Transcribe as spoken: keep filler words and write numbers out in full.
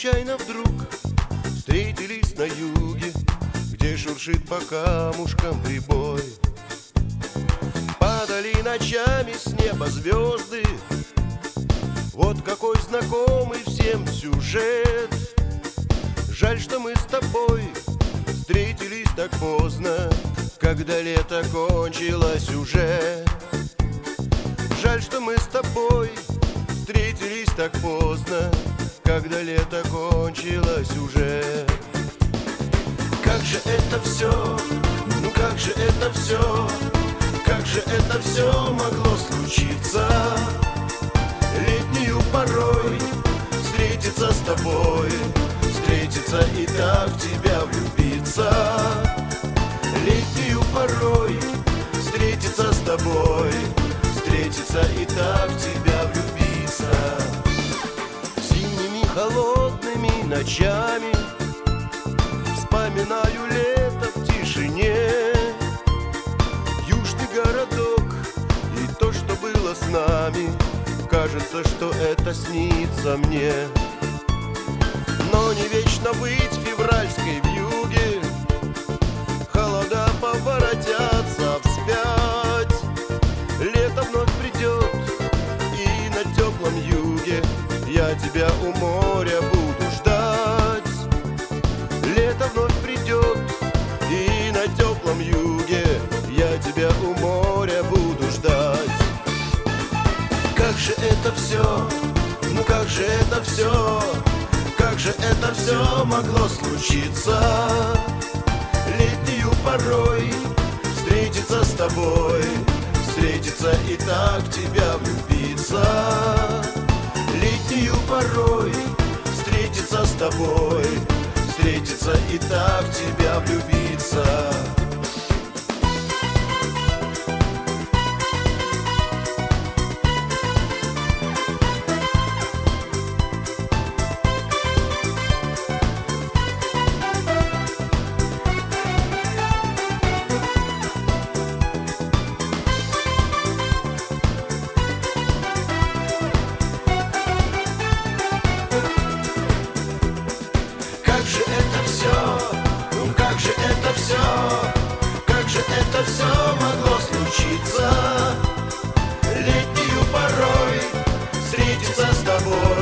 случайно вдруг встретились на юге, где шуршит по камушкам прибой. Падали ночами с неба звезды, вот какой знакомый всем сюжет. Жаль, что мы с тобой встретились так поздно, когда лето кончилось уже. Жаль, что мы с тобой встретились так поздно, когда лето кончилось уже. Как же это все, ну как же это все, как же это все могло случиться? Летнюю порой встретиться с тобой, встретиться и так в тебя влюбиться. Летнюю порой встретиться с тобой, встретиться и так в тебя влюбиться. Зимними холодными ночами вспоминаю лето в тишине, южный городок и то, что было с нами. Кажется, что это снится мне. Но не вечно быть февральской вьюге, холода поворотятся вспять. Лето вновь придет, и на теплом юге я тебя у моря буду ждать. Лето вновь придет, и на теплом юге я тебя у моря буду ждать. Как же это все, ну как же это все, как же это все могло случиться? Летнюю порой встретиться с тобой, встретиться и так в тебя влюбиться. Летнюю порой встретиться с тобой, встретиться и так в тебя влюбиться. Как же это все могло случиться? Летнюю порой встретиться с тобой,